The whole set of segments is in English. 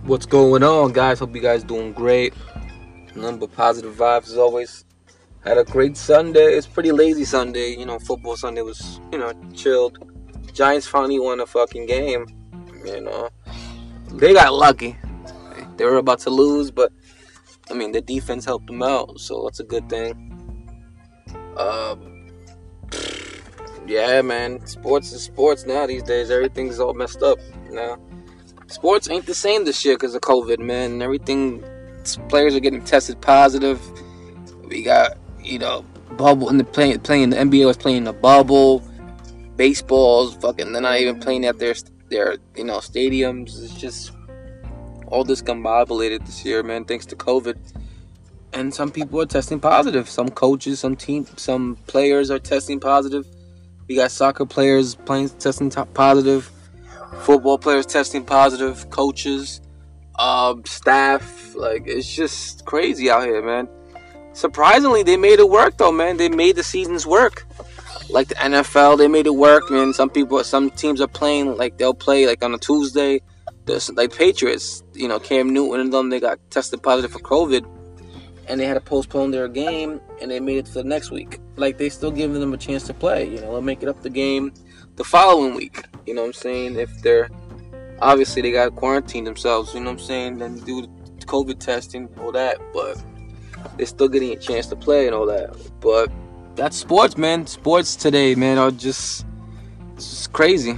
What's going on, guys? Hope you guys doing great. Nothing but positive vibes as always. Had a great Sunday. It's pretty lazy Sunday. Football Sunday was, chilled. Giants finally won a fucking game. They got lucky. They were about to lose, but the defense helped them out, so that's a good thing. Yeah, man. Sports is sports now these days. Everything's all messed up now. Sports ain't the same this year because of COVID, man. Everything, players are getting tested positive. We got, bubble in the playing. The NBA was playing the bubble. Baseball's fucking. They're not even playing at their stadiums. It's just all discombobulated this year, man. Thanks to COVID. And some people are testing positive. Some coaches, some players are testing positive. We got soccer players testing positive. Football players testing positive, coaches, staff. It's just crazy out here, man. Surprisingly, they made it work, though, man. They made the seasons work. Like the NFL, they made it work, man. Some teams are playing, they'll play, on a Tuesday. Like Patriots, Cam Newton and them, they got tested positive for COVID. And they had to postpone their game, and they made it for the next week. They still giving them a chance to play. They'll make it up the game the following week. You know what I'm saying? If they're obviously they gotta quarantine themselves, you know what I'm saying, and do the COVID testing, all that, but they're still getting a chance to play and all that. But that's sports, man. Sports today, man, are just crazy.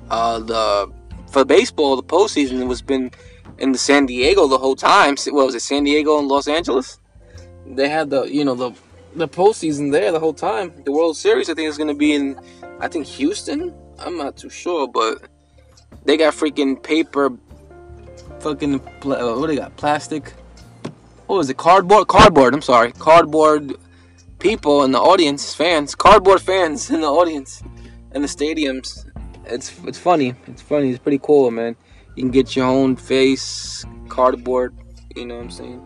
For baseball, the postseason was been in San Diego the whole time. What was it, San Diego and Los Angeles? They had the postseason there the whole time. The World Series, I think, is gonna be in, Houston. I'm not too sure, but they got freaking paper, fucking, what they got? Plastic. What was it? Cardboard. I'm sorry. Cardboard people in the audience, cardboard fans in the audience, in the stadiums. It's funny. It's funny. It's pretty cool, man. You can get your own face, cardboard. You know what I'm saying?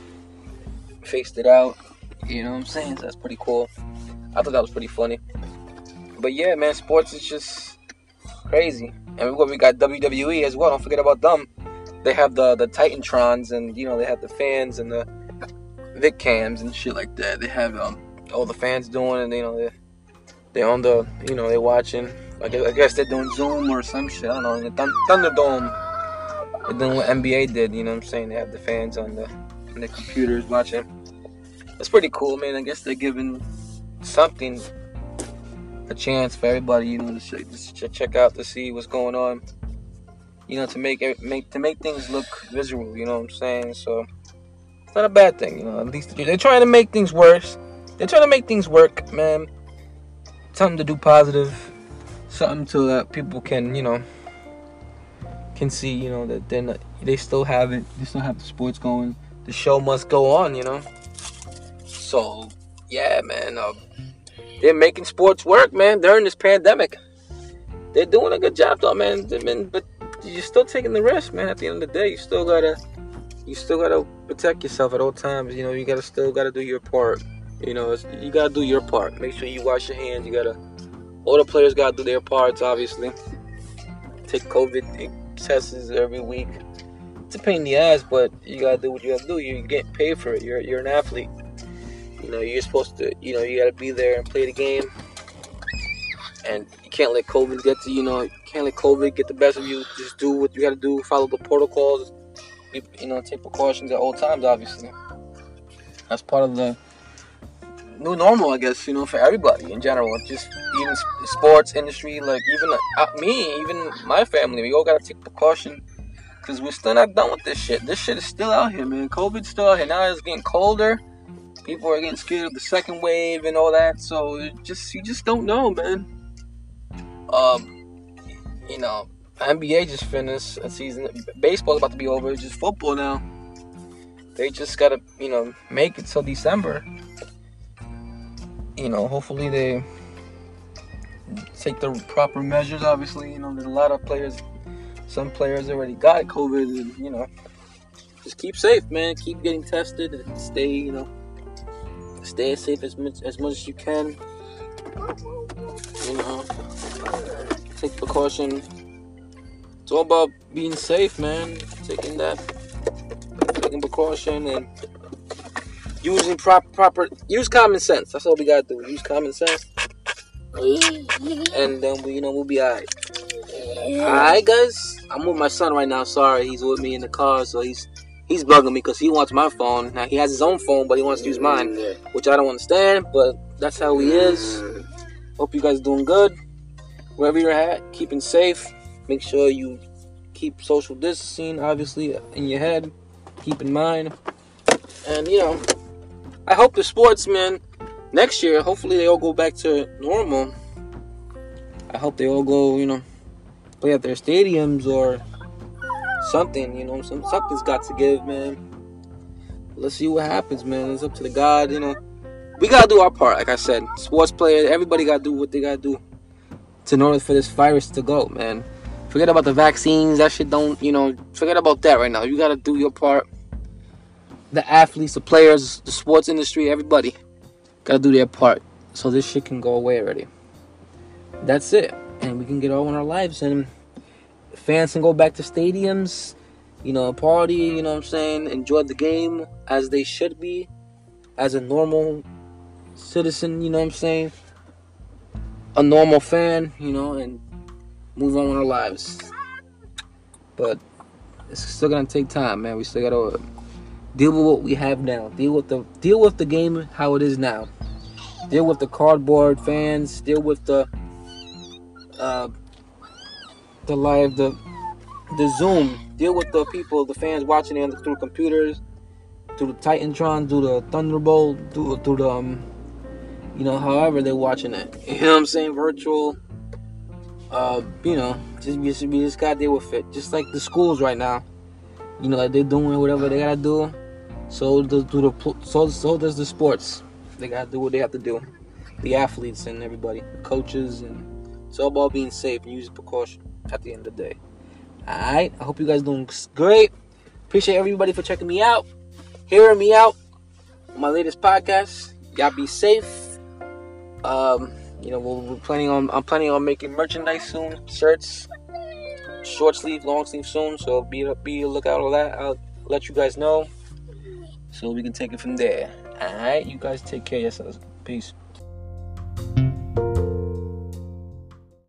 Faced it out. You know what I'm saying? So that's pretty cool. I thought that was pretty funny. But yeah, man, sports is just crazy. And we got WWE as well. Don't forget about them. They have the Titantrons, and they have the fans and the Vic cams and shit like that. They have all the fans doing, and they're on the they're watching. I guess they're doing Zoom or some shit. I don't know. The Thunderdome. They're doing what NBA did. You know what I'm saying? They have the fans on the computers watching. That's pretty cool, man. I guess they're giving something, a chance for everybody, to check out, to see what's going on, to make things look visual. You know what I'm saying? So it's not a bad thing, At least they're trying to make things worse. They're trying to make things work, man. Something to do positive, something so that people can, can see, that they still have it. They still have the sports going. The show must go on, So, yeah, man. They're making sports work, man, during this pandemic. They're doing a good job, though, man. But you're still taking the risk, man. At the end of the day, you still gotta protect yourself at all times. You still gotta do your part. You gotta do your part. Make sure you wash your hands. All the players gotta do their parts, obviously. Take COVID tests every week. It's a pain in the ass, but you gotta do what you gotta do. You get paid for it. You're an athlete. You're supposed to. You gotta be there and play the game. And you can't let COVID get to you. Can't let COVID get the best of you. Just do what you gotta do. Follow the protocols. Take precautions at all times. Obviously, that's part of the new normal, I guess. For everybody in general. Just even sports industry, even my family. We all gotta take precaution. Because we're still not done with this shit. This shit is still out here, man. COVID's still out here. Now it's getting colder. People are getting scared of the second wave and all that. So, you just don't know, man. NBA just finished a season. Baseball's about to be over. It's just football now. They just got to, make it till December. Hopefully they take the proper measures, obviously. There's a lot of players. Some players already got COVID, and just keep safe, man. Keep getting tested and stay as safe as much as you can. Take precaution it's all about being safe, man. Taking precaution and using proper use common sense. That's all we gotta do. Use common sense, and then we'll be alright. Alright, guys. I'm with my son right now. Sorry, he's with me in the car, so he's bugging me because he wants my phone. Now he has his own phone, but he wants to use mine, which I don't understand. But that's how he is. Hope you guys are doing good. Wherever you're at, keeping safe. Make sure you keep social distancing, obviously, in your head. Keep in mind. And, I hope the sportsmen next year, hopefully they all go back to normal. I hope they all go, play at their stadiums or something, something's got to give, man. Let's see what happens, man. It's up to the God, We gotta do our part, like I said. Sports players, everybody gotta do what they gotta do in order for this virus to go, man. Forget about the vaccines, that shit don't, forget about that right now. You gotta do your part. The athletes, the players, the sports industry, everybody gotta do their part so this shit can go away already. That's it. And we can get on with our lives, and fans can go back to stadiums, party, enjoy the game as they should be, as a normal citizen, a normal fan, and move on with our lives. But it's still gonna take time, man. We still gotta deal with what we have now. Deal with the game how it is now. Deal with the cardboard fans. Deal with the Zoom. Deal with the people, the fans watching it through computers, through the Titantron, through the Thunderbolt, through the however they're watching it. You know what I'm saying? Virtual. We just gotta deal with it. Just like the schools right now. Like they're doing whatever they gotta do. So does the sports. They gotta do what they have to do. The athletes and everybody, the coaches, and it's all about being safe and using precaution at the end of the day. Alright, I hope you guys doing great. Appreciate everybody for checking me out, hearing me out on my latest podcast. Y'all be safe. I'm planning on making merchandise soon, shirts, short sleeve, long sleeve soon. So be a lookout for that. I'll let you guys know so we can take it from there. Alright, you guys take care of yourselves. Peace.